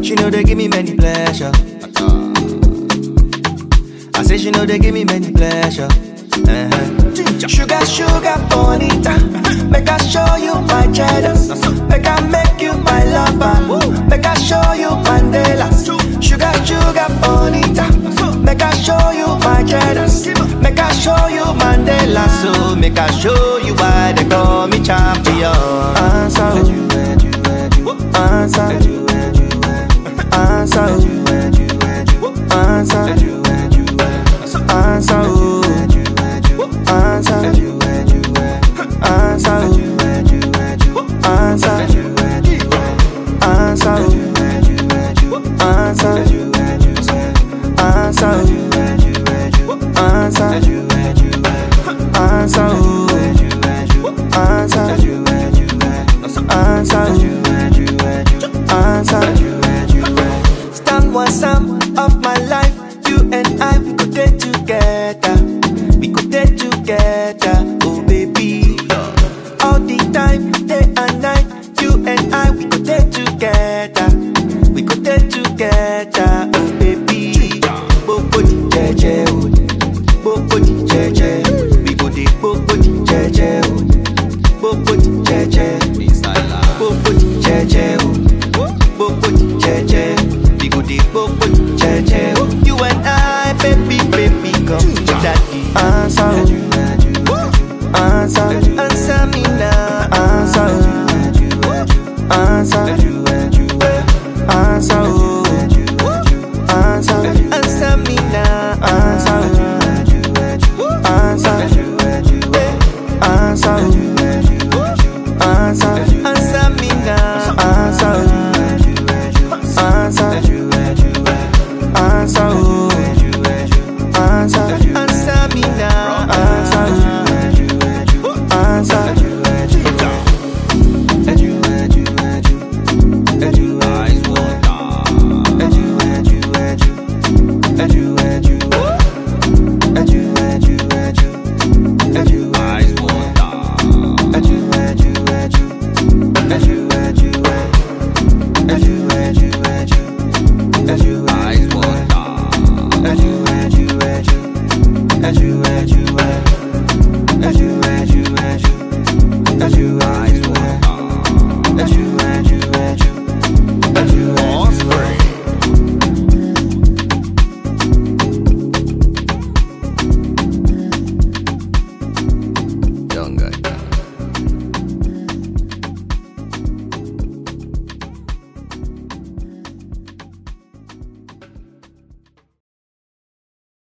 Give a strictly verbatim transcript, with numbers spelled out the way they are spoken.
she know they give me many pleasure. I say she know they give me many pleasure. Uh-huh. Sugar, sugar, bonita. Make I show you my cheddar. Make I make you my lover. Make I show you Mandela. Sugar, sugar, bonita. Make I show you my cheddar. Make I show you Mandela. So make I show you why they call me champion. Answer, answer, answer, answer, answer, answer, answer, answer, answer, stand one some of my life. You and I, we could stay together. We could stay together, oh baby. All the time, day and night. You and I, we could stay together. We could stay together, oh baby. Bobo di jeje, bobo di jeje. We go di bobo di jeje, bobo di jeje. Bobo di jeje, bobo di jeje. We go di bobo di jeje. You and I, baby, baby, come to daddy. Answer.